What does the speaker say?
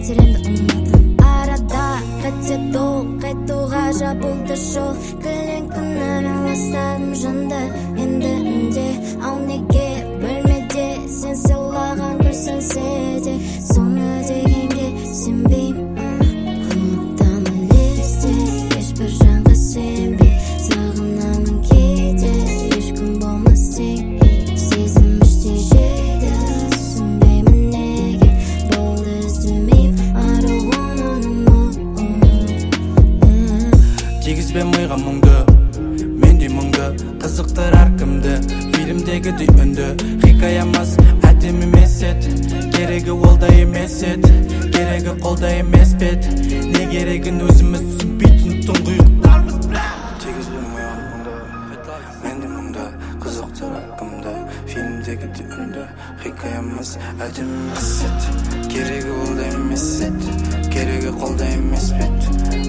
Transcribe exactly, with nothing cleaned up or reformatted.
кетерімді ұмытым арада қайтседу қайтуға жабылды жол кілең күнәмен ластадым жанды енді үнде ал неге бөлмеде сен сыйлаған гүл сөнсе де соны дегенге сенбеймін ұмытамын лезде ешбір жанға сенбей сағынамын кейде ешкім болмас тек сезім іштей жейді түсінбеймін неге болды іздемеймін тигізбе миға мұңды мендей мұңды қызықтыр әркімді фильмдегідей үнді хикаямыз әдемі емес еді керегі ол да емес еді керегі қолда емес пет не керегін өзіміз түсінбейтін тұңғиықтармыз тигізбе миға мұңды мендей мұңды қызықтыр әркімді фильмдегідей үнді хикаямыз әдемі емес еді керегі ол да емес еді керегі қолда емес пет